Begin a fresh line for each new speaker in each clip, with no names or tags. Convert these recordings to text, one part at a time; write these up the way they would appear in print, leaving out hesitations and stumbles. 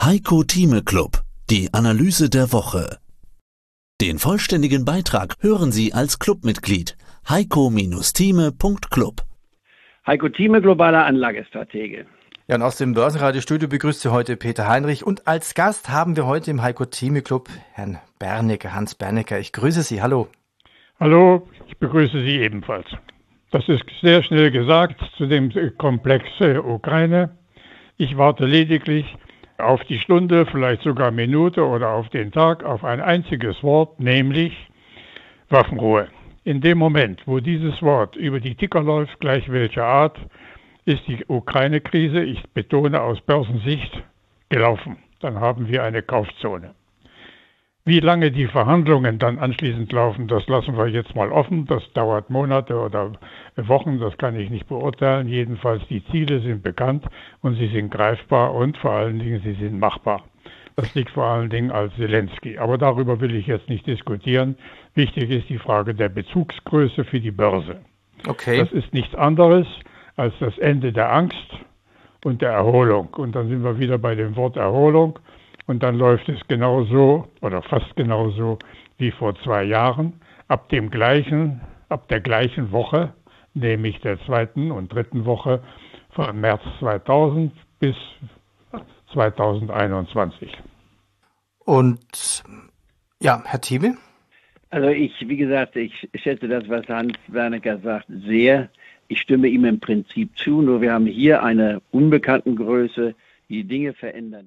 Heiko Thieme Club, die Analyse der Woche. Den vollständigen Beitrag hören Sie als Clubmitglied heiko-thieme.club.
Heiko Thieme, globaler Anlagestratege.
Ja, und aus dem Börsenradiostudio begrüßt Sie heute Peter Heinrich. Und als Gast haben wir heute im Heiko Thieme Club Herrn Bernecker, Hans Bernecker. Ich grüße Sie, hallo.
Hallo, ich begrüße Sie ebenfalls. Das ist sehr schnell gesagt zu dem Komplex Ukraine. Ich warte lediglich auf die Stunde, vielleicht sogar Minute oder auf den Tag, auf ein einziges Wort, nämlich Waffenruhe. In dem Moment, wo dieses Wort über die Ticker läuft, gleich welcher Art, ist die Ukraine-Krise, ich betone aus Börsensicht, gelaufen. Dann haben wir eine Kaufzone. Wie lange die Verhandlungen dann anschließend laufen, das lassen wir jetzt mal offen. Das dauert Monate oder Wochen, das kann ich nicht beurteilen. Jedenfalls die Ziele sind bekannt und sie sind greifbar und vor allen Dingen sie sind machbar. Das liegt vor allen Dingen als Zelensky. Aber darüber will ich jetzt nicht diskutieren. Wichtig ist die Frage der Bezugsgröße für die Börse.
Okay.
Das ist nichts anderes als das Ende der Angst und der Erholung. Und dann sind wir wieder bei dem Wort Erholung. Und dann läuft es genauso oder fast genauso wie vor 2 Jahren. Ab der gleichen Woche, nämlich der 2. und 3. Woche von März 2000 bis 2021.
Und ja, Herr Thieme?
Also wie gesagt, ich schätze das, was Hans Bernecker sagt, sehr. Ich stimme ihm im Prinzip zu, nur wir haben hier eine Unbekanntengröße, die Dinge verändert.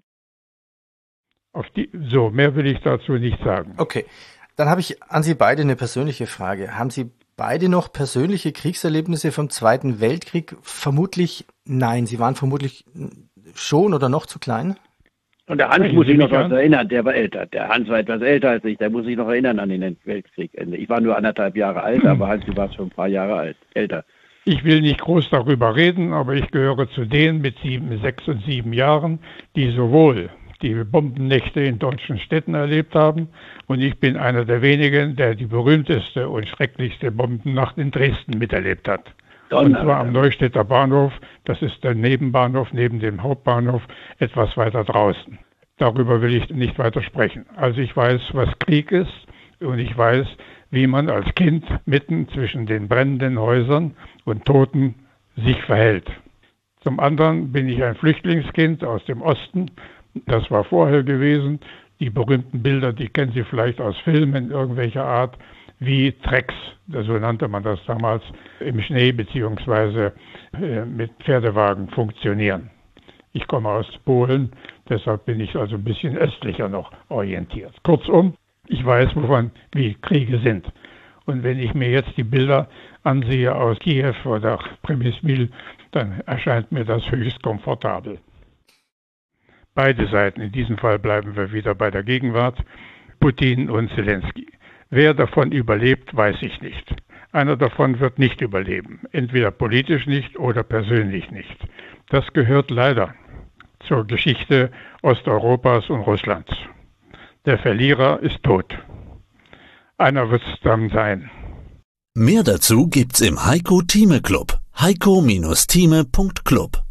Mehr will ich dazu nicht sagen.
Okay, dann habe ich an Sie beide eine persönliche Frage. Haben Sie beide noch persönliche Kriegserlebnisse vom Zweiten Weltkrieg? Vermutlich nein, Sie waren vermutlich schon oder noch zu klein?
Und der Hans muss sich noch was erinnern, der war älter. Der Hans war etwas älter als ich, der muss sich noch erinnern an den Weltkrieg. Ich war nur 1,5 Jahre alt, aber Hans, du warst schon ein paar Jahre älter.
Ich will nicht groß darüber reden, aber ich gehöre zu denen mit 6 und 7 Jahren, die sowohl die Bombennächte in deutschen Städten erlebt haben. Und ich bin einer der wenigen, der die berühmteste und schrecklichste Bombennacht in Dresden miterlebt hat. Und zwar am Neustädter Bahnhof. Das ist der Nebenbahnhof neben dem Hauptbahnhof, etwas weiter draußen. Darüber will ich nicht weiter sprechen. Also ich weiß, was Krieg ist und ich weiß, wie man als Kind mitten zwischen den brennenden Häusern und Toten sich verhält. Zum anderen bin ich ein Flüchtlingskind aus dem Osten. Das war vorher gewesen. Die berühmten Bilder, die kennen Sie vielleicht aus Filmen irgendwelcher Art, wie Trecks, so nannte man das damals, im Schnee bzw. mit Pferdewagen funktionieren. Ich komme aus Polen, deshalb bin ich also ein bisschen östlicher noch orientiert. Kurzum, ich weiß, wie Kriege sind. Und wenn ich mir jetzt die Bilder ansehe aus Kiew oder Przemysl, dann erscheint mir das höchst komfortabel. Beide Seiten, in diesem Fall bleiben wir wieder bei der Gegenwart, Putin und Zelensky. Wer davon überlebt, weiß ich nicht. Einer davon wird nicht überleben, entweder politisch nicht oder persönlich nicht. Das gehört leider zur Geschichte Osteuropas und Russlands. Der Verlierer ist tot. Einer wird es dann sein.
Mehr dazu gibt's im Heiko Thieme Club. heiko-thieme.club